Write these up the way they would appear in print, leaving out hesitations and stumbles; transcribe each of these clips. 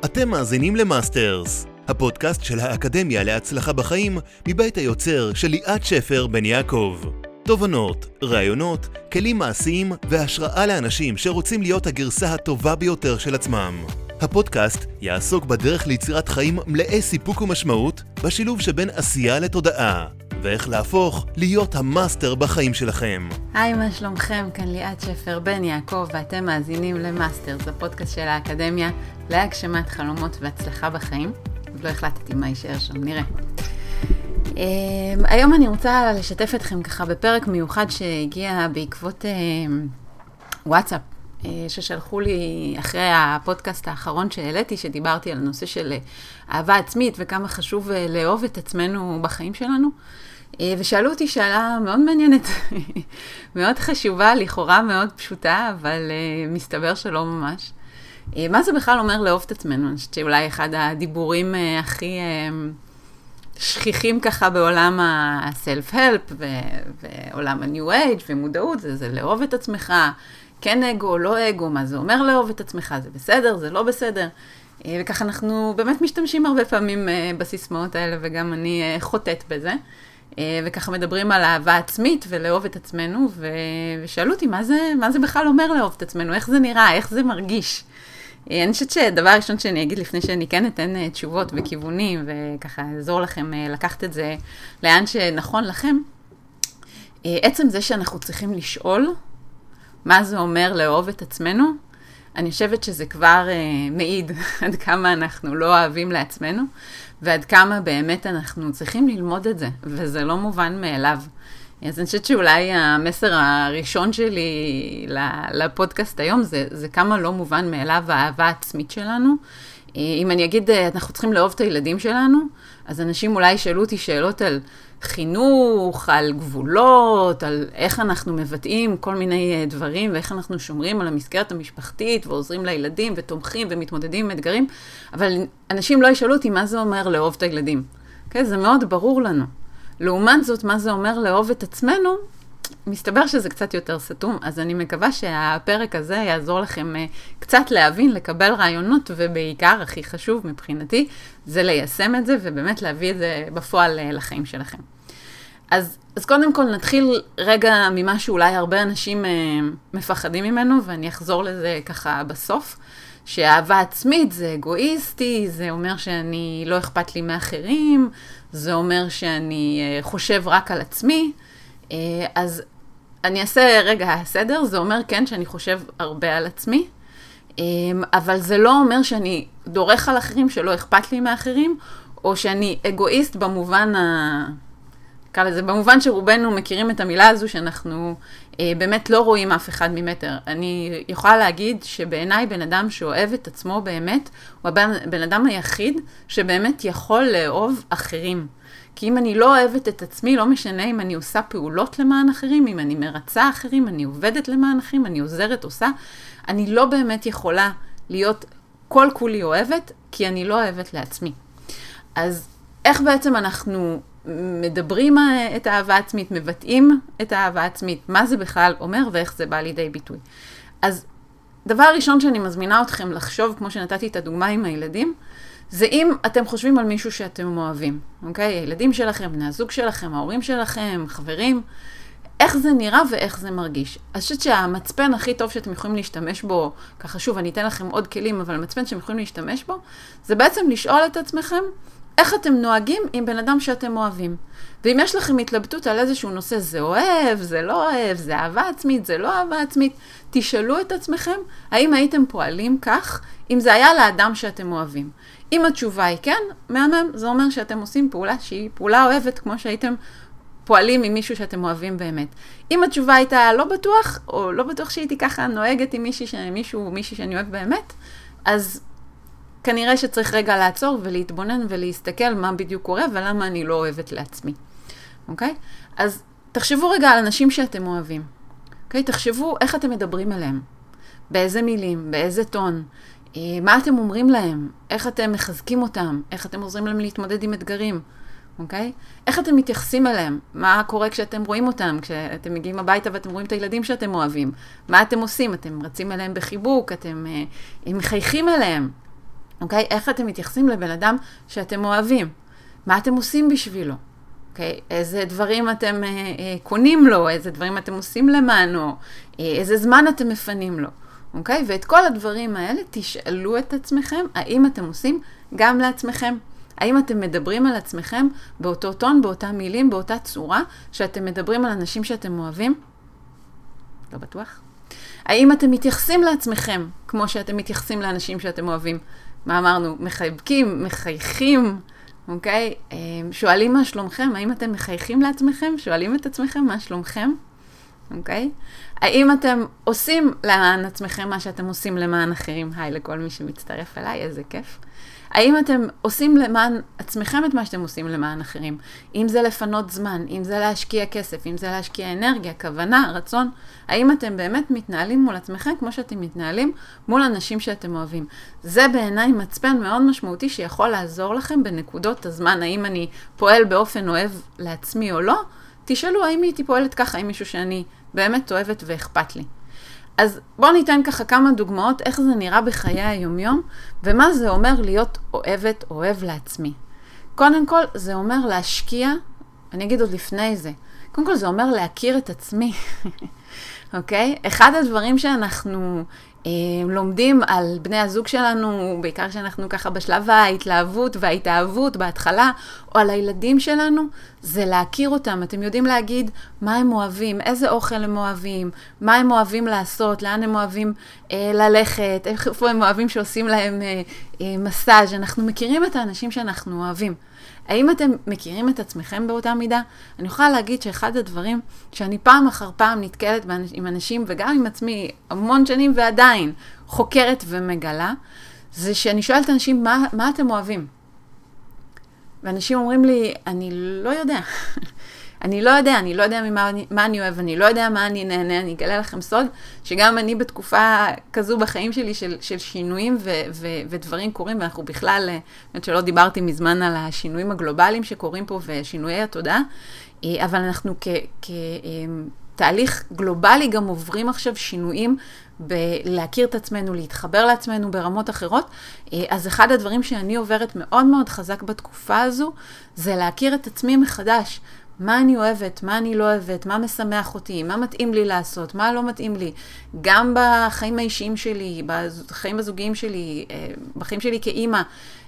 אתם מאזינים למאסטרס, הפודקאסט של האקדמיה להצלחה בחיים מבית היוצר של ליאת שפר בן יעקב. תובנות, רעיונות, כלים מעשיים והשראה לאנשים שרוצים להיות הגרסה הטובה ביותר של עצמם. הפודקאסט יעסוק בדרך ליצירת חיים מלאי סיפוק ומשמעות בשילוב שבין עשייה לתודעה, ואיך להפוך להיות המאסטר בחיים שלכם. היי, מה שלומכם? כאן ליאת שפר בן יעקב, ואתם מאזינים למאסטרס, הפודקאסט של האקדמיה להגשמת חלומות והצלחה בחיים. עוד לא החלטתי מה יישאר שם, נראה. היום אני רוצה לשתף אתכם ככה בפרק מיוחד שהגיע בעקבות וואטסאפ, ששלחו לי אחרי הפודקאסט האחרון שהעליתי, שדיברתי על הנושא של אהבה עצמית וכמה חשוב לאהוב את עצמנו בחיים שלנו. ושאלו אותי שאלה מאוד מעניינת, מאוד חשובה, לכאורה מאוד פשוטה, אבל מסתבר שלא ממש. מה זה בכלל אומר לאהוב את עצמנו? אני חושבת שאולי אחד הדיבורים הכי שכיחים ככה בעולם ה-self-help ועולם ה-new age ומודעות, זה לאהוב את עצמך, כן אגו, לא אגו, מה זה אומר לאהוב את עצמך, זה בסדר, זה לא בסדר. וככה אנחנו באמת משתמשים הרבה פעמים בסיסמאות האלה, וגם אני חוטאת בזה. וככה מדברים על אהבה עצמית ולאהוב את עצמנו, ושאלו אותי מה זה בכלל אומר לאהוב את עצמנו, איך זה נראה, איך זה מרגיש. אני חושבת שדבר ראשון שאני אגיד לפני שאני כן אתן תשובות וכיוונים, וככה אעזור לכם לקחת את זה לאן שנכון לכם, עצם זה שאנחנו צריכים לשאול מה זה אומר לאהוב את עצמנו, אני חושבת שזה כבר מעיד עד כמה אנחנו לא אוהבים לעצמנו, ועד כמה באמת אנחנו צריכים ללמוד את זה, וזה לא מובן מאליו. אז אני חושבת שאולי המסר הראשון שלי לפודקאסט היום, זה כמה לא מובן מאליו האהבה העצמית שלנו. אם אני אגיד, אנחנו צריכים לאהוב את הילדים שלנו, אז אנשים אולי שאלו אותי שאלות על חינוך, על גבולות, על איך אנחנו מבטאים כל מיני דברים, ואיך אנחנו שומרים על המסגרת המשפחתית, ועוזרים לילדים, ותומכים, ומתמודדים עם אתגרים, אבל אנשים לא ישאלו אותי מה זה אומר לאהוב את הילדים. Okay? זה מאוד ברור לנו. לעומת זאת, מה זה אומר לאהוב את עצמנו, מסתבר שזה קצת יותר סתום, אז אני מקווה שהפרק הזה יעזור לכם קצת להבין, לקבל רעיונות, ובעיקר, הכי חשוב מבחינתי, זה ליישם את זה, ובאמת להביא את זה בפועל לחיים שלכם. אז קודם כל נתחיל רגע ממה שאולי הרבה אנשים מפחדים ממנו, ואני אחזור לזה ככה בסוף, שאהבה עצמית זה אגואיסטי, זה אומר שאני לא אכפת לי מאחרים, זה אומר שאני חושב רק על עצמי, אז אני אעשה רגע סדר, זה אומר כן שאני חושב הרבה על עצמי, אבל זה לא אומר שאני דורך על אחרים שלא אכפת לי מאחרים, או שאני אגואיסט במובן שרובנו מכירים את המילה הזו שאנחנו באמת לא רואים אף אחד ממטר. אני יכולה להגיד שבעיניי בן אדם שאוהב את עצמו באמת, הוא הבן אדם היחיד שבאמת יכול לאהוב אחרים. כי אם אני לא אוהבת את עצמי, לא משנה אם אני עושה פעולות למען אחרים, אם אני מרצה אחרים, אני עובדת למען אחרים, אני עוזרת, עושה, אני לא באמת יכולה להיות כל כולי אוהבת, כי אני לא אוהבת לעצמי. אז איך בעצם אנחנו מדברים את האהבה עצמית, מבטאים את האהבה עצמית, מה זה בכלל אומר ואיך זה בא לידי ביטוי. אז דבר ראשון שאני מזמינה אתכם לחשוב, כמו שנתתי את הדוגמה עם הילדים, זה אם אתם חושבים על מישהו שאתם אוהבים, אוקיי? הילדים שלכם, בני הזוג שלכם, ההורים שלכם, חברים, איך זה נראה ואיך זה מרגיש. אז חושבת שהמצפן הכי טוב שאתם יכולים להשתמש בו, ככה שוב, אני אתן לכם עוד כלים, אבל המצפן שאתם יכולים להשתמש בו, זה בעצם לשאול את עצמכם, איך אתם נוהגים עם בן אדם שאתם אוהבים. ואם יש לכם התלבטות על איזשהו נושא, זה אוהב, זה לא אוהב, זה אהבה עצמית, זה לא אהבה עצמית, תשאלו את עצמכם, האם הייתם פועלים כך, אם זה היה לאדם שאתם אוהבים. אם התשובה היא כן, מהמם, זה אומר שאתם עושים פעולה שהיא פעולה אוהבת, כמו שהייתם פועלים עם מישהו שאתם אוהבים באמת. אם התשובה הייתה לא בטוח, או לא בטוח שהייתי ככה נוהגת עם מישהי שאני אוהב באמת, אז כנראה שצריך רגע לעצור ולהתבונן ולהסתכל מה בדיוק קורה ולמה אני לא אוהבת לעצמי. אוקיי? אז תחשבו רגע על אנשים שאתם אוהבים. אוקיי? תחשבו איך אתם מדברים עליהם. באיזה מילים, באיזה טון. מה אתם אומרים להם? איך אתם מחזקים אותם? איך אתם עוזרים להם להתמודד עם אתגרים? אוקיי? איך אתם מתייחסים אליהם? מה קורה כשאתם רואים אותם? כשאתם מגיעים הביתה ואתם רואים את הילדים שאתם אוהבים? מה אתם עושים? אתם רצים אליהם בחיבוק? אתם מחייכים אליהם? אוקיי? איך אתם מתייחסים לבן אדם שאתם אוהבים? מה אתם עושים בשבילו? אוקיי? איזה דברים אתם קונים לו? איזה דברים אתם עושים למענו? איזה זמן אתם מפנים לו? אוקיי? ואת כל הדברים האלה תשאלו את עצמכם, האם אתם עושים גם לעצמכם? האם אתם מדברים על עצמכם באותו טון, באותה מילים, באותה צורה, שאתם מדברים על אנשים שאתם אוהבים? לא בטוח. האם אתם מתייחסים לעצמכם כמו שאתם מתייחסים לאנשים שאתם אוהבים? מה אמרנו? מחייכים, מחייכים, אוקיי? שואלים מה שלומכם? האם אתם מחייכים לעצמכם? שואלים את עצמכם מה שלומכם? אוקיי? האם אתם עושים למען עצמכם מה שאתם עושים למען אחרים? היי לכל מי שמצטרף אליי, איזה כיף. האם אתם עושים למען עצמכם את מה שאתם עושים למען אחרים? אם זה לפנות זמן, אם זה להשקיע כסף, אם זה להשקיע אנרגיה, כוונה, רצון, האם אתם באמת מתנהלים מול עצמכם כמו שאתם מתנהלים מול אנשים שאתם אוהבים? זה בעיניי מצפן מאוד משמעותי שיכול לעזור לכם בנקודות הזמן, האם אני פועל באופן אוהב לעצמי או לא? תשאלו האם הייתי פועלת ככה עם מישהו שאני באמת אוהבת ואכפת לי. אז בואו ניתן ככה כמה דוגמאות איך זה נראה בחיי היומיום, ומה זה אומר להיות אוהבת, אוהב לעצמי. קודם כל, זה אומר להשקיע, אני אגיד עוד לפני זה, קודם כל זה אומר להכיר את עצמי, אוקיי? אחד הדברים שאנחנו לומדים על בני הזוג שלנו, בעיקר שאנחנו ככה בשלב ההתלהבות וההתאהבות בהתחלה, או על הילדים שלנו, זה להכיר אותם. אתם יודעים להגיד מה הם אוהבים, איזה אוכל הם אוהבים, מה הם אוהבים לעשות, לאן הם אוהבים ללכת, איפה הם אוהבים שעושים להם מסאז'. אנחנו מכירים את האנשים שאנחנו אוהבים. האם אתם מכירים את עצמכם באותה מידה? אני יכולה להגיד שאחד הדברים שאני פעם אחר פעם נתקלת עם אנשים וגם עם עצמי המון שנים ועדיין חוקרת ומגלה, זה שאני שואלת אנשים מה אתם אוהבים? ואנשים אומרים לי, אני לא יודע. אני לא יודע מה אני אוהב, אני לא יודע מה אני נהנה, אני אגלה לכם סוד, שגם אני בתקופה כזו בחיים שלי של שינויים ודברים קורים, ואנחנו בכלל, באמת שלא דיברתי מזמן על השינויים הגלובליים שקורים פה ושינויי התודעה, אבל אנחנו כתהליך גלובלי גם עוברים עכשיו שינויים בלהכיר את עצמנו, להתחבר לעצמנו ברמות אחרות. אז אחד הדברים שאני עוברת מאוד מאוד חזק בתקופה הזו, זה להכיר את עצמי מחדש. מה אני אוהבת, מה אני לא אוהבת, מה משמח אותי, מה מתאים לי לעשות, מה לא מתאים לי. גם בחיים האישיים שלי, בחיים הזוגיים שלי, בחיים שלי כאימא,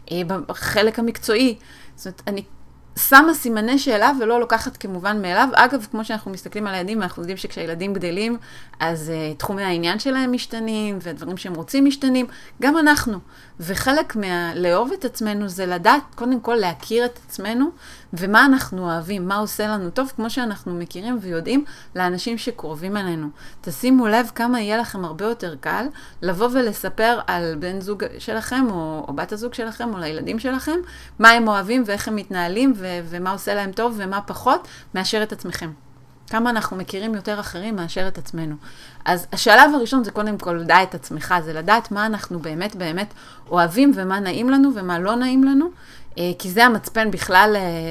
בחלק המקצועי. זאת אומרת, אני שמה סימני שאלה ולא לוקחת כמובן מאליו. אגב, כמו שאנחנו מסתכלים על הילדים, אנחנו יודעים שכשהילדים גדלים, אז תחומי העניין שלהם משתנים, ודברים שהם רוצים משתנים, גם אנחנו. וחלק לאהוב את עצמנו זה לדעת, קודם כל להכיר את עצמנו, ומה אנחנו אוהבים, מה עושה לנו טוב, כמו שאנחנו מכירים ויודעים לאנשים שקרובים אלינו. תשימו לב כמה יהיה לכם הרבה יותר קל לבוא ולספר על בן זוג שלכם, או בת הזוג שלכם, או לילדים שלכם, מה הם אוהבים ואיך הם מתנהלים, ומה עושה להם טוב ומה פחות, מאשר את עצמכם. כמה אנחנו מכירים יותר אחרים מאשר את עצמנו. אז השלב הראשון זה קודם כל לדעת את עצמך, זה לדעת מה אנחנו באמת באמת אוהבים ומה נעים לנו ומה לא נעים לנו, כי זה המצפן בכלל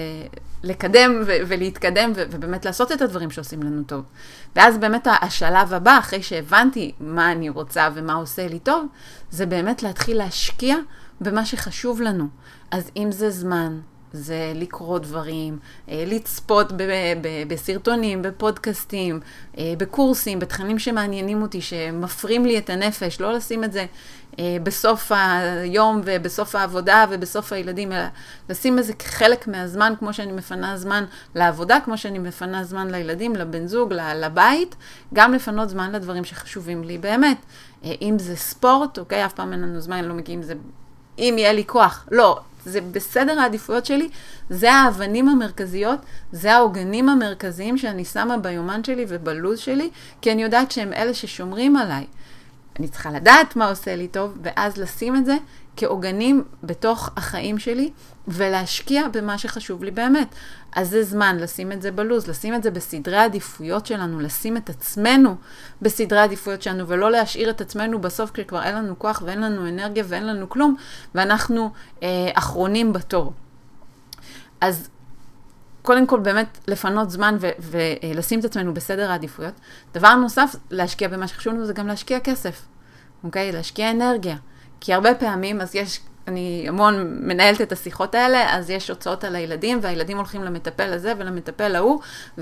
לקדם ולהתקדם ובאמת לעשות את הדברים שעושים לנו טוב. ואז באמת השלב הבא, אחרי שהבנתי מה אני רוצה ומה עושה לי טוב, זה באמת להתחיל להשקיע במה שחשוב לנו. אז אם זה זמן, זה לקרוא דברים, לצפות בסרטונים, בפודקאסטים, בקורסים, בתכנים שמעניינים אותי, שמפרים לי את הנפש, לא לשים את זה בסוף היום ובסוף העבודה ובסוף הילדים, אלא לשים את זה כחלק מהזמן, כמו שאני מפנה זמן לעבודה, כמו שאני מפנה זמן לילדים, לבן זוג, לבית, גם לפנות זמן לדברים שחשובים לי באמת. אם זה ספורט, אוקיי, אף פעם אין לנו זמן, לא מגיעים זה, אם יהיה לי כוח, לא, זה בסדר העדיפויות שלי, זה האבנים המרכזיות, זה העוגנים המרכזיים שאני שמה ביומן שלי ובלוז שלי, כי אני יודעת שהם אלה ששומרים עליי. אני צריכה לדעת מה עושה לי טוב, ואז לשים את זה כעוגנים בתוך החיים שלי, ולהשקיע במה שחשוב לי באמת. אז זה זמן לשים את זה בלוז, לשים את זה בסדרי העדיפויות שלנו, לשים את עצמנו בסדרי העדיפויות שלנו, ולא להשאיר את עצמנו בסוף כשכבר אין לנו כוח ואין לנו אנרגיה ואין לנו כלום, ואנחנו אחרונים בתור. אז קודם כל באמת לפנות זמן ולשים את עצמנו בסדר העדיפויות. דבר נוסף, להשקיע במה שחשוב לנו זה גם להשקיע כסף, אוקיי? להשקיע אנרגיה. כי הרבה פעמים אז יש אני המון מנהלת את השיחות האלה, אז יש הוצאות על הילדים, והילדים הולכים למטפל הזה ולמטפל ההוא,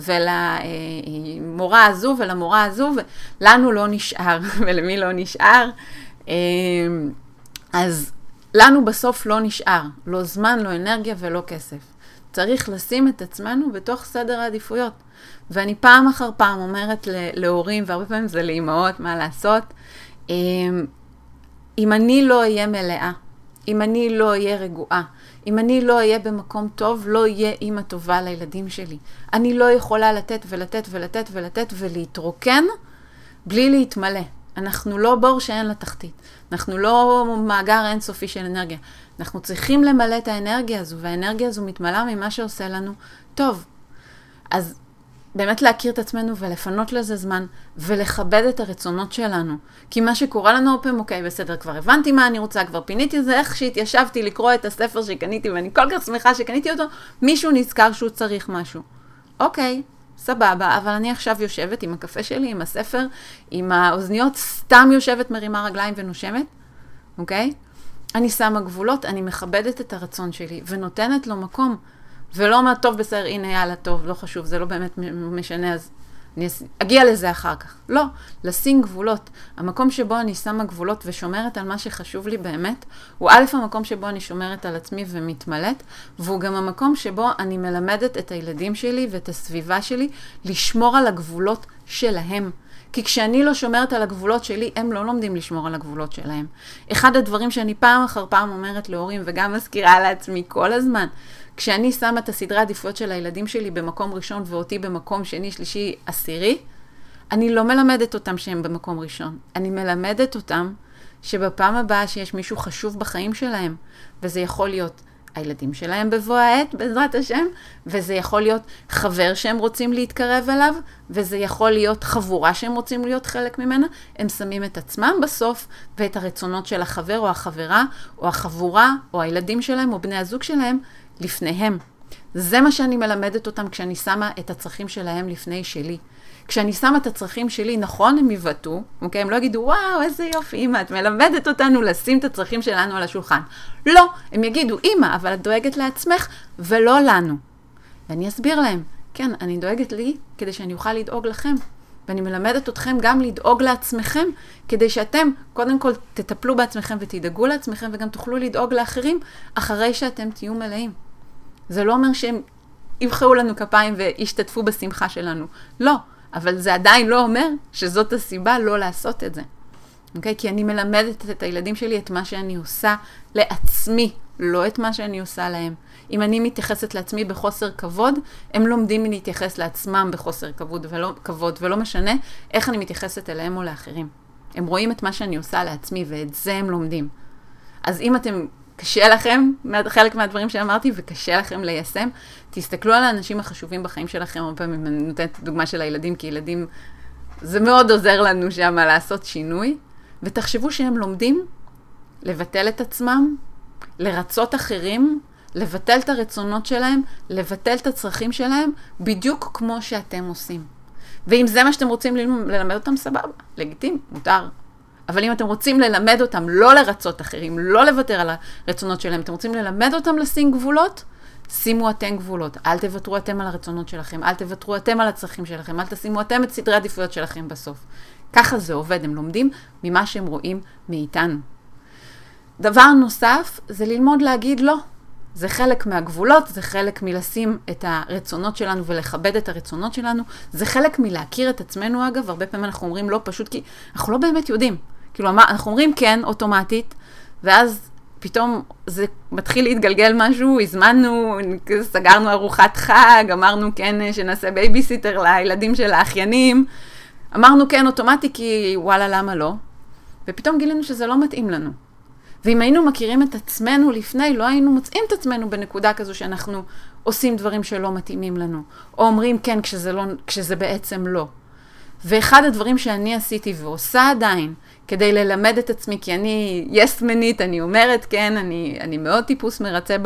ולמורה הזו ולמורה הזו, ולנו לא נשאר, ולמי לא נשאר. אז לנו בסוף לא נשאר, לא זמן, לא אנרגיה ולא כסף. צריך לשים את עצמנו בתוך סדר העדיפויות. ואני פעם אחר פעם אומרת להורים, והרבה פעמים זה לאמהות, מה לעשות, אם אני לא אהיה מלאה, אם אני לא אהיה רגועה, אם אני לא אהיה במקום טוב, לא יהיה אמא טובה לילדים שלי. אני לא יכולה לתת ולתת ולתת ולתת ולהתרוקן בלי להתמלא. אנחנו לא בור שאין לה תחתית. אנחנו לא מאגר אינסופי של אנרגיה. אנחנו צריכים למלא את האנרגיה הזו, והאנרגיה הזו מתמלאה ממה שעושה לנו טוב. אז באמת להכיר את עצמנו ולפנות לזה זמן, ולכבד את הרצונות שלנו. כי מה שקורה לנו פעם, אוקיי, בסדר, כבר הבנתי מה אני רוצה, כבר פיניתי את זה, איך שהתיישבתי לקרוא את הספר שקניתי, ואני כל כך שמחה שקניתי אותו, מישהו נזכר שהוא צריך משהו. אוקיי, סבבה, אבל אני עכשיו יושבת עם הקפה שלי, עם הספר, עם האוזניות, סתם יושבת, מרימה רגליים ונושמת, אוקיי? אני שמה גבולות, אני מכבדת את הרצון שלי, ונותנת לו מקום, ולא מה טוב בסדר, הנה יאללה טוב, לא חשוב, זה לא באמת משנה, אז אני אגיע לזה אחר כך. לא, לשים גבולות. המקום שבו אני שמה גבולות ושומרת על מה שחשוב לי באמת, הוא א' המקום שבו אני שומרת על עצמי ומתמלאת, והוא גם המקום שבו אני מלמדת את הילדים שלי ואת הסביבה שלי לשמור על הגבולות שלהם. כי כשאני לא שומרת על הגבולות שלי, הם לא לומדים לשמור על הגבולות שלהם. אחד הדברים שאני פעם אחר פעם אומרת להורים, וגם מזכירה לעצמי כל הזמן, כשאני שמה את הסדרי העדיפויות של הילדים שלי במקום ראשון ואותי במקום שני, שלישי, עשירי, אני לא מלמדת אותם שהם במקום ראשון. אני מלמדת אותם שבפעם הבאה שיש מישהו חשוב בחיים שלהם, וזה יכול להיות הילדים שלהם בבוא העת, בעזרת השם, וזה יכול להיות חבר שהם רוצים להתקרב אליו, וזה יכול להיות חבורה שהם רוצים להיות חלק ממנה, הם שמים את עצמם בסוף, ואת הרצונות של החבר או החברה, או החבורה, או הילדים שלהם, או בני הזוג שלהם, לפניהם. זה מה שאני מלמדת אותם כשאני שמה את הצרכים שלהם לפני שלי. כשאני שמה את הצרכים שלי, נכון, הם יבטאו, אוקיי? הם לא יגידו, וואו, איזה יופי, אמא, את מלמדת אותנו לשים את הצרכים שלנו על השולחן. לא, הם יגידו, אמא, אבל את דואגת לעצמך ולא לנו. ואני אסביר להם, כן, אני דואגת לי כדי שאני אוכל לדאוג לכם. ואני מלמדת אתכם גם לדאוג לעצמכם, כדי שאתם קודם כל תטפלו בעצמכם ותדאגו לעצמכם, וגם תוכלו לדאוג לאחרים אחרי שאתם תהיו מלאים. זה לא אומר שהם יבחרו לנו כפיים וישתתפו בשמחה שלנו. לא, אבל זה עדיין לא אומר שזאת הסיבה לא לעשות את זה. אוקיי? כי אני מלמדת את הילדים שלי את מה שאני עושה לעצמי, לא את מה שאני עושה להם. אם אני מתייחסת לעצמי בחוסר כבוד, הם לומדים להתייחס לעצמם בחוסר כבוד, ולא משנה איך אני מתייחסת אליהם או לאחרים. הם רואים את מה שאני עושה לעצמי, ואת זה הם לומדים. אז אם אתם, קשה לכם, חלק מהדברים שאמרתי, וקשה לכם ליישם, תסתכלו על האנשים החשובים בחיים שלכם, הרבה פעמים אני נותנת דוגמה של הילדים, כי ילדים, זה מאוד עוזר לנו שם לעשות שינוי, ותחשבו שהם לומדים לבטל את עצמם, לרצות אחרים, לבטל את הרצונות שלהם, לבטל את הצרכים שלהם, בדיוק כמו שאתם עושים. ואם זה מה שאתם רוצים ללמד אותם, סבבה, לגיטימי, מותר. אבל אם אתם רוצים ללמד אותם לא לרצות אחרים, לא לוותר על הרצונות שלהם, אתם רוצים ללמד אותם לשים גבולות, שימו אתם גבולות. אל תוותרו אתם על הרצונות שלכם, אל תוותרו אתם על הצרכים שלכם, אל תשימו אתם את סדרי העדיפויות שלכם בסוף. ככה זה עובד, הם לומדים ממה שהם רואים מאיתנו. דבר נוסף זה ללמוד להגיד לא. זה חלק מהגבולות, זה חלק מלשים את הרצונות שלנו ולכבד את הרצונות שלנו, זה חלק מלהכיר את עצמנו אגב, הרבה פעמים אנחנו אומרים לא פשוט כי אנחנו לא באמת יודעים. כאילו אנחנו אומרים כן אוטומטית, ואז פתאום זה מתחיל להתגלגל משהו, הזמנו, סגרנו ארוחת חג, אמרנו כן שנעשה בייביסיטר לילדים של האחיינים, אמרנו כן אוטומטי כי וואלה למה לא, ופתאום גילינו שזה לא מתאים לנו. ואם היינו מכירים את עצמנו לפני, לא היינו מוצאים את עצמנו בנקודה כזו שאנחנו עושים דברים שלא מתאימים לנו, או אומרים כן כשזה בעצם לא. ואחד הדברים שאני עשיתי ועושה עדיין, כדי ללמד את עצמי, כי אני יסמנית, אני אומרת כן, אני מאוד טיפוס מרצה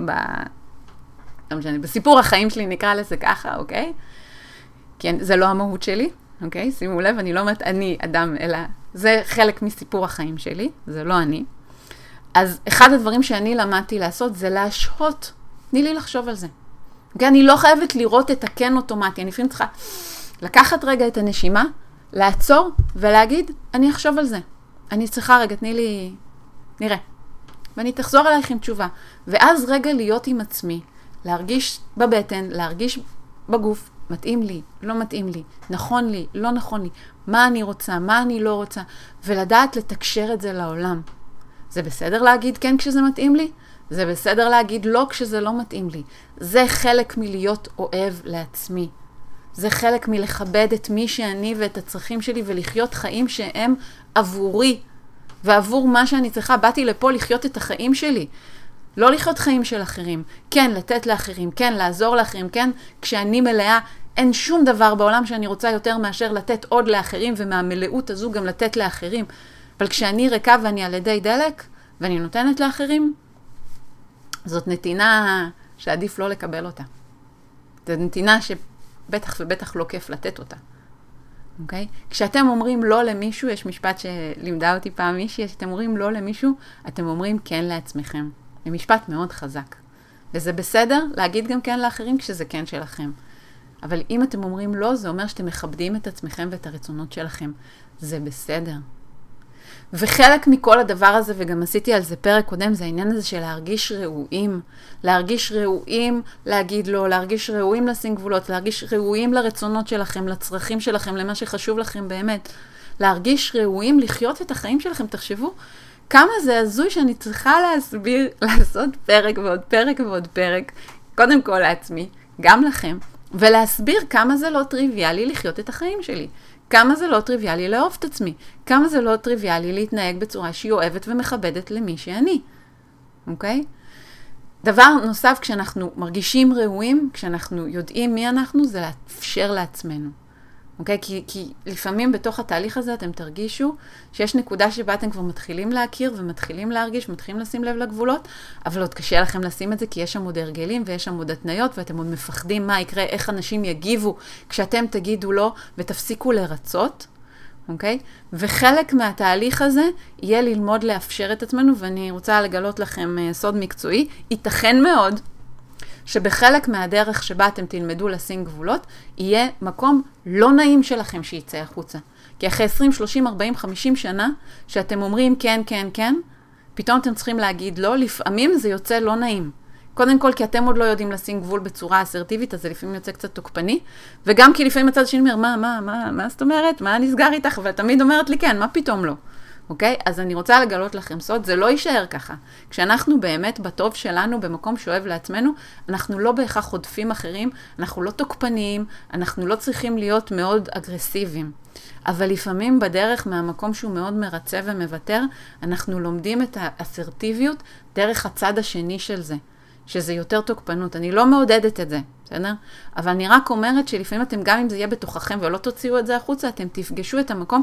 בסיפור החיים שלי, נקרא לזה ככה, אוקיי? כי זה לא המהות שלי, אוקיי? שימו לב, אני לא אומרת אני אדם, אלא זה חלק מסיפור החיים שלי, זה לא אני. אז אחד הדברים שאני למדתי לעשות זה להשהות. תני לי לחשוב על זה. אני לא חייבת לראות את הכן אוטומטי. אני לפעמים צריכה לקחת רגע את הנשימה, לעצור ולהגיד, אני אחשוב על זה. אני צריכה רגע, תני לי, נראה. ואני תחזור אלייך עם תשובה. ואז רגע להיות עם עצמי, להרגיש בבטן, להרגיש בגוף, מתאים לי, לא מתאים לי, נכון לי, לא נכון לי, מה אני רוצה, מה אני לא רוצה, ולדעת לתקשר את זה לעולם. זה בסדר להגיד כן כשזה מתאים לי? זה בסדר להגיד לא כשזה לא מתאים לי. זה חלק מלהיות אוהב לעצמי. זה חלק מלכבד את מי שאני ואת הצרכים שלי ולחיות חיים שהם עבורי. ועבור מה שאני צריכה, באתי לפה לחיות את החיים שלי. לא לחיות חיים של אחרים. כן, לתת לאחרים. כן, לעזור לאחרים. כן, כשאני מלאה, אין שום דבר בעולם שאני רוצה יותר מאשר לתת עוד לאחרים, ומהמלאות הזו גם לתת לאחרים. אבל כשאני ריקה ואני על ידי דלק, ואני נותנת לאחרים, זאת נתינה שעדיף לא לקבל אותה. זאת נתינה שבטח ובטח לא כיף לתת אותה. אוקיי? כשאתם אומרים לא למישהו, יש משפט שלימדה אותי פעם מישהי, כשאתם אומרים לא למישהו, אתם אומרים כן לעצמכם. זה משפט מאוד חזק. וזה בסדר להגיד גם כן לאחרים כשזה כן שלכם. אבל אם אתם אומרים לא, זה אומר שאתם מכבדים את עצמכם ואת הרצונות שלכם. זה בסדר. וחלק מכל הדבר הזה, וגם עשיתי על זה פרק קודם, זה העניין הזה של להרגיש ראויים. להרגיש ראויים, להגיד לא, להרגיש ראויים לשים גבולות, להרגיש ראויים לרצונות שלכם, לצרכים שלכם, למה שחשוב לכם באמת. להרגיש ראויים לחיות את החיים שלכם. תחשבו כמה זה הזוי שאני צריכה להסביר, לעשות פרק ועוד פרק ועוד פרק, קודם כל לעצמי, גם לכם, ולהסביר כמה זה לא טריוויאלי לחיות את החיים שלי. כמה זה לא טריוויאלי לאהוב את עצמי. כמה זה לא טריוויאלי להתנהג בצורה שהיא אוהבת ומכבדת למי שאני. אוקיי? דבר נוסף, כשאנחנו מרגישים ראויים, כשאנחנו יודעים מי אנחנו, זה לאפשר לעצמנו. אוקיי? כי לפעמים בתוך התהליך הזה אתם תרגישו שיש נקודה שבה אתם כבר מתחילים להכיר ומתחילים להרגיש, מתחילים לשים לב לגבולות, אבל עוד קשה לכם לשים את זה כי יש שם עוד הרגלים ויש שם עוד התניות ואתם עוד מפחדים מה יקרה, איך אנשים יגיבו כשאתם תגידו לא ותפסיקו לרצות. אוקיי? וחלק מהתהליך הזה יהיה ללמוד לאפשר את עצמנו, ואני רוצה לגלות לכם סוד מקצועי. ייתכן מאוד שבחלק מהדרך שבה אתם תלמדו לשים גבולות, יהיה מקום לא נעים שלכם שיצא החוצה. כי אחרי 20, 30, 40, 50 שנה, שאתם אומרים כן, כן, כן, פתאום אתם צריכים להגיד לא, לפעמים זה יוצא לא נעים. קודם כל, כי אתם עוד לא יודעים לשים גבול בצורה אסרטיבית, אז זה לפעמים יוצא קצת תוקפני, וגם כי לפעמים הצד השני אומר, מה זאת אומרת? מה נסגר איתך? ותמיד אומרת לי כן, מה פתאום לא? אוקיי? אז אני רוצה לגלות לכם סוד, זה לא יישאר ככה. כשאנחנו באמת בטוב שלנו, במקום שאוהב לעצמנו, אנחנו לא בהכרח חודפים אחרים, אנחנו לא תוקפניים, אנחנו לא צריכים להיות מאוד אגרסיביים. אבל לפעמים בדרך מהמקום שהוא מאוד מרצה ומוותר, אנחנו לומדים את האסרטיביות דרך הצד השני של זה. שזה יותר תוקפנות. אני לא מעודדת את זה, בסדר? אבל אני רק אומרת שלפעמים אתם, גם אם זה יהיה בתוככם ולא תוציאו את זה החוצה, אתם תפגשו את המקום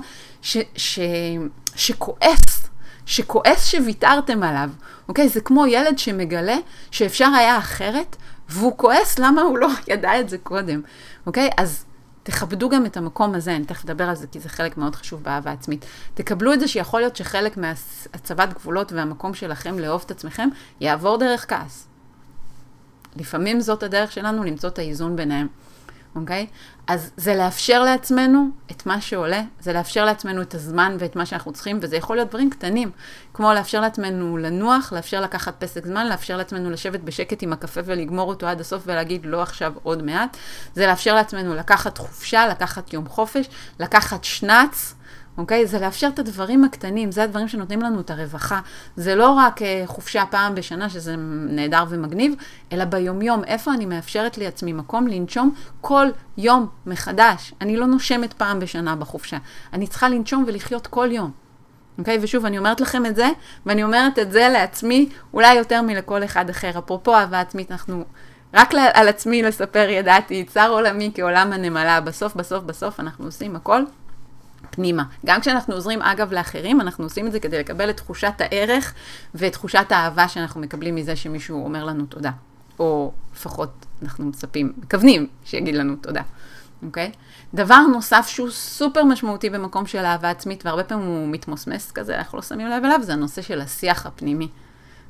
שכועס שוויתרתם עליו. אוקיי? זה כמו ילד שמגלה שאפשר היה אחרת, והוא כועס למה הוא לא ידע את זה קודם. אוקיי? אז תכבדו גם את המקום הזה, אני תכף לדבר על זה, כי זה חלק מאוד חשוב באהבה עצמית. תקבלו את זה שיכול להיות שחלק מהצבת גבולות והמקום שלכם לאהוב את עצמכם, יעבור דרך כעס. לפעמים זאת הדרך שלנו למצוא את האיזון ביניהם, אוקיי? אז זה לאפשר לעצמנו את מה שעולה, זה לאפשר לעצמנו את הזמן ואת מה שאנחנו צריכים, וזה יכול להיות דברים קטנים, כמו לאפשר לעצמנו לנוח, לאפשר לקחת פסק זמן, לאפשר לעצמנו לשבת בשקט עם הקפה ולגמור אותו עד הסוף ולהגיד לא עכשיו עוד מעט, זה לאפשר לעצמנו לקחת חופשה, לקחת יום חופש, לקחת שנץ, אוקיי? זה לאפשר את הדברים הקטנים, זה הדברים שנותנים לנו את הרווחה. זה לא רק חופשה פעם בשנה, שזה נהדר ומגניב, אלא ביום-יום, איפה אני מאפשרת לי עצמי מקום לנשום כל יום מחדש. אני לא נושמת פעם בשנה בחופשה. אני צריכה לנשום ולחיות כל יום. אוקיי? ושוב, אני אומרת לכם את זה, ואני אומרת את זה לעצמי, אולי יותר מלכל אחד אחר. אפרופו אהבה עצמית, אנחנו רק על עצמי לספר ידעתי, צר עולמי כעולם הנמלה. בסוף אנחנו עושים הכל פנימה. גם כשאנחנו עוזרים אגב לאחרים, אנחנו עושים את זה כדי לקבל את תחושת הערך ואת תחושת האהבה שאנחנו מקבלים מזה שמישהו אומר לנו תודה. או לפחות אנחנו מכוונים שיגיד לנו תודה. אוקיי? דבר נוסף שהוא סופר משמעותי במקום של אהבה עצמית, והרבה פעמים הוא מתמוסמס כזה, אנחנו לא שמים לב אליו, זה הנושא של השיח הפנימי.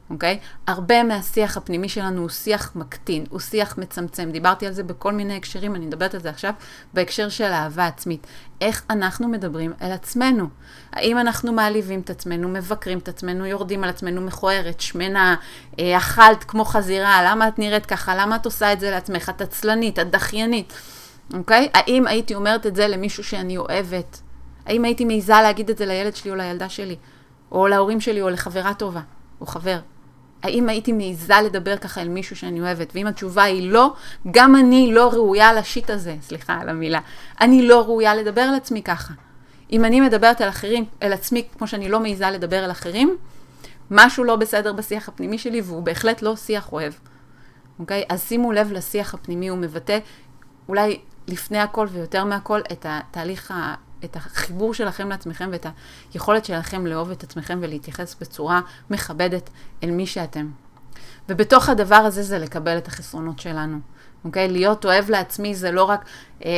אוקיי? הרבה מהשיח הפנימי שלנו הוא שיח מקטין, הוא שיח מצמצם. דיברתי על זה בכל מיני הקשרים, אני מדברת על זה עכשיו, בהקשר של אהבה עצמית. איך אנחנו מדברים על עצמנו? האם אנחנו מעליבים את עצמנו, מבקרים את עצמנו, יורדים על עצמנו, מכוערת, שמנה, אכלת כמו חזירה, למה את נראית ככה, למה את עושה את זה לעצמך, את עצלנית, את דחיינית, אוקיי? האם הייתי אומרת את זה למישהו שאני אוהבת? האם הייתי מעיזה להגיד את זה לילד שלי או לילדה שלי? או להורים שלי או לחברה טובה או חבר? האם הייתי מעיזה לדבר ככה אל מישהו שאני אוהבת? ואם התשובה היא לא, גם אני לא ראויה לשיט הזה, סליחה על המילה. אני לא ראויה לדבר על עצמי ככה. אם אני מדברת על אחרים, אל עצמי כמו שאני לא מעיזה לדבר על אחרים, משהו לא בסדר בשיח הפנימי שלי, והוא בהחלט לא שיח אוהב. אוקיי? אז שימו לב לשיח הפנימי, הוא מבטא אולי לפני הכל ויותר מהכל את התהליך את החיבור שלכם לעצמכם ואת היכולת שלכם לאהוב את עצמכם ולהתייחס בצורה מכבדת אל מי שאתם. ובתוך הדבר הזה זה לקבל את החסרונות שלנו. אוקיי? להיות אוהב לעצמי זה לא רק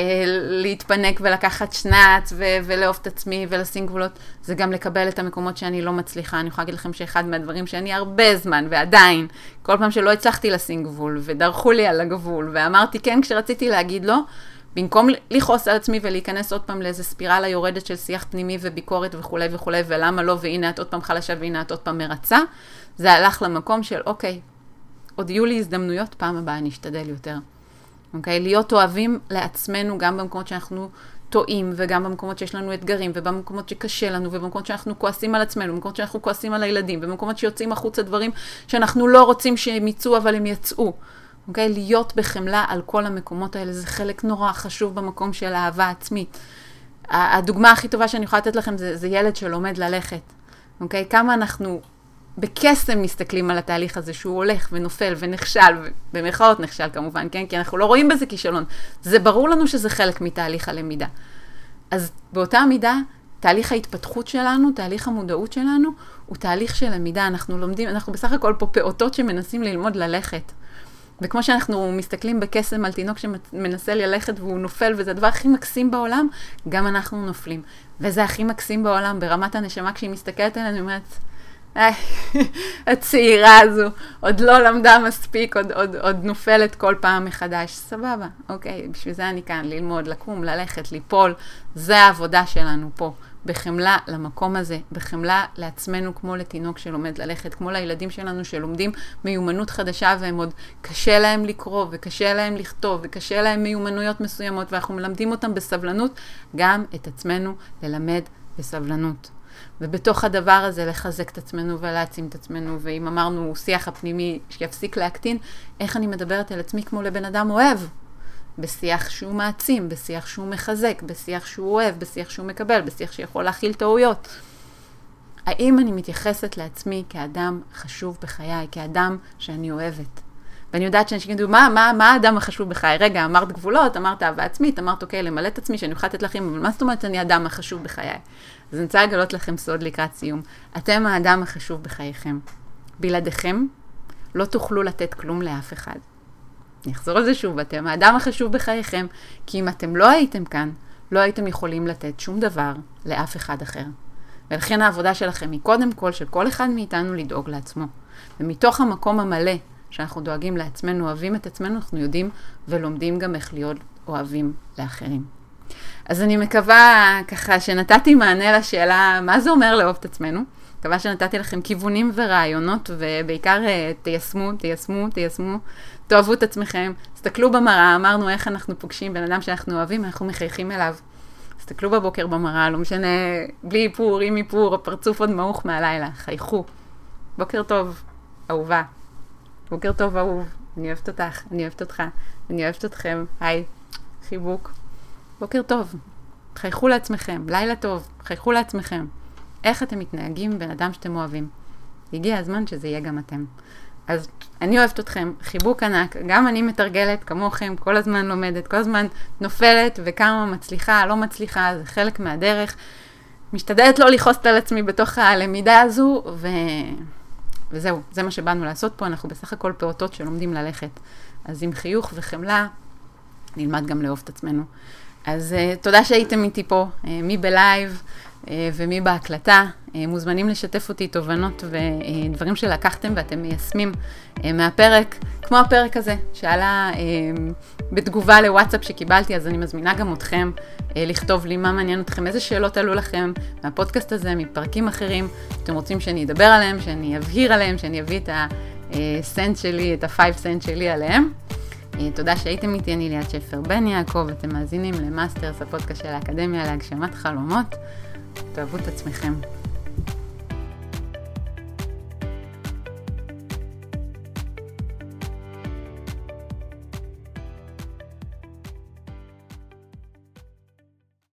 להתפנק ולקחת שנץ ולאהוב את עצמי ולשים גבולות, זה גם לקבל את המקומות שאני לא מצליחה. אני יכולה להגיד לכם שאחד מהדברים שאני הרבה זמן ועדיין, כל פעם שלא הצלחתי לשים גבול ודרכו לי על הגבול ואמרתי כן כשרציתי להגיד לא, במקום לכעוס על עצמי ולהיכנס עוד פעם לאיזה ספירלה יורדת של שיח פנימי וביקורת וכו' וכו' ולמה לא, והנה את עוד פעם חלשה והנה את עוד פעם מרצה, זה הלך למקום של אוקיי, עוד יהיו לי הזדמנויות, פעם הבאה נשתדל יותר. אוקיי? להיות אוהבים לעצמנו גם במקומות שאנחנו טועים וגם במקומות שיש לנו אתגרים ובמקומות שקשה לנו ובמקומות שאנחנו כועסים על עצמנו, במקומות שאנחנו כועסים על הילדים ובמקומות שיוצאים החוצה דברים שאנחנו לא רוצים שהם יצאו אבל הם יצאו. אוקיי? להיות בחמלה על כל המקומות האלה, זה חלק נורא חשוב במקום של אהבה עצמית. הדוגמה הכי טובה שאני יכולה לתת לכם זה ילד שלומד ללכת. אוקיי? כמה אנחנו בקסם מסתכלים על התהליך הזה שהוא הולך ונופל ונכשל, במרכאות נכשל כמובן, כן? כי אנחנו לא רואים בזה כישלון. זה ברור לנו שזה חלק מתהליך הלמידה. אז באותה מידה, תהליך ההתפתחות שלנו, תהליך המודעות שלנו, הוא תהליך של למידה. אנחנו לומדים, אנחנו בסך הכל פה פעוטות שמנסים ללמוד ללכת. וכמו שאנחנו מסתכלים בקסם על תינוק שמנסה ללכת והוא נופל, וזה הדבר הכי מקסים בעולם, גם אנחנו נופלים. וזה הכי מקסים בעולם, ברמת הנשמה, כשהיא מסתכלת עלינו, אני אומרת, הצעירה הזו עוד לא למדה מספיק, עוד נופלת כל פעם מחדש. סבבה, אוקיי, בשביל זה אני כאן, ללמוד, לקום, ללכת, ליפול. זה העבודה שלנו פה. בחמלה למקום הזה, בחמלה לעצמנו כמו לתינוק שלומד ללכת, כמו לילדים שלנו שלומדים מיומנות חדשה והם עוד קשה להם לקרוא וקשה להם לכתוב וקשה להם מיומנויות מסוימות ואנחנו מלמדים אותם בסבלנות, גם את עצמנו ללמד בסבלנות. ובתוך הדבר הזה לחזק את עצמנו ולהעצים את עצמנו, ואם אמרנו שיח הפנימי שיפסיק להקטין, איך אני מדברת על עצמי כמו לבן אדם אוהב? בשיח שהוא מעצים, בשיח שהוא מחזק, בשיח שהוא אוהב, בשיח שהוא מקבל, בשיח שיכול להכיל טעויות. האם אני מתייחסת לעצמי כאדם חשוב בחיי, כאדם שאני אוהבת? ואני יודעת שאנשים יגידו, מה האדם החשוב בחיי? רגע, אמרת גבולות, אמרת אהבה עצמית, אמרת אוקיי, למלא את עצמי, שאני אוכל לתת לכם, אבל מה זאת אומרת אני האדם החשוב בחיי? אז אני רוצה לגלות לכם סוד לקראת סיום. אתם האדם החשוב בחייכם. בלעדיכם לא תוכלו לתת כלום לאף אחד. אני אחזור על זה שוב, אתם האדם החשוב בחייכם, כי אם אתם לא הייתם כאן, לא הייתם יכולים לתת שום דבר לאף אחד אחר. ולכן העבודה שלכם היא קודם כל של כל אחד מאיתנו לדאוג לעצמו. ומתוך המקום המלא שאנחנו דואגים לעצמנו, אוהבים את עצמנו, אנחנו יודעים ולומדים גם איך להיות אוהבים לאחרים. אז אני מקווה ככה שנתתי מענה לשאלה מה זה אומר לאהוב את עצמנו. מקווה שנתתי לכם כיוונים ורעיונות, ובעיקר תיישמו, תאהבו את עצמכם, תסתכלו במראה, אמרנו איך אנחנו פוגשים בן אדם שאנחנו אוהבים, אנחנו מחייכים אליו. תסתכלו בבוקר במראה, לא משנה, בלי איפור, עם איפור, הפרצוף עוד מעוך מהלילה, חייכו. בוקר טוב, אהובה. בוקר טוב, אהוב. אני אוהבת אותך, אני אוהבת אותך, אני אוהבת אתכם. היי, חיבוק. בוקר טוב. חייכו לעצמכם, לילה טוב, חייכו לעצמכם. איך אתם מתנהגים בן אדם שאתם אוהבים? הגיע הזמן שזה יהיה גם אתם. אז אני אוהבת אתכם, חיבוק ענק, גם אני מתרגלת כמוכם, כל הזמן לומדת, כל הזמן נופלת וכמה מצליחה, לא מצליחה, זה חלק מהדרך. משתדלת לא לכעוס על עצמי בתוך הלמידה הזו, וזהו, זה מה שבאנו לעשות פה, אנחנו בסך הכל פעוטות שלומדים ללכת. אז עם חיוך וחמלה, נלמד גם לאהוב את עצמנו. אז תודה שהייתם איתי פה, מי בלייב, ומי בהקלטה. מוזמנים לשתף אותי תובנות ודברים שלקחתם ואתם מיישמים מהפרק, כמו הפרק הזה שעלה בתגובה לוואטסאפ שקיבלתי, אז אני מזמינה גם אתכם לכתוב לי מה מעניין אתכם, איזה שאלות עלו לכם מהפודקאסט הזה, מפרקים אחרים, אתם רוצים שאני אדבר עליהם, שאני אבהיר עליהם, שאני אביא את הסנט שלי, את ה5 סנט שלי עליהם. תודה שהייתם איתי, אני ליאת שפר בן יעקב, אתם מאזינים למאסטרס, הפודקאסט של האקדמיה להגשמת חלומות. תאהבו את עצמכם.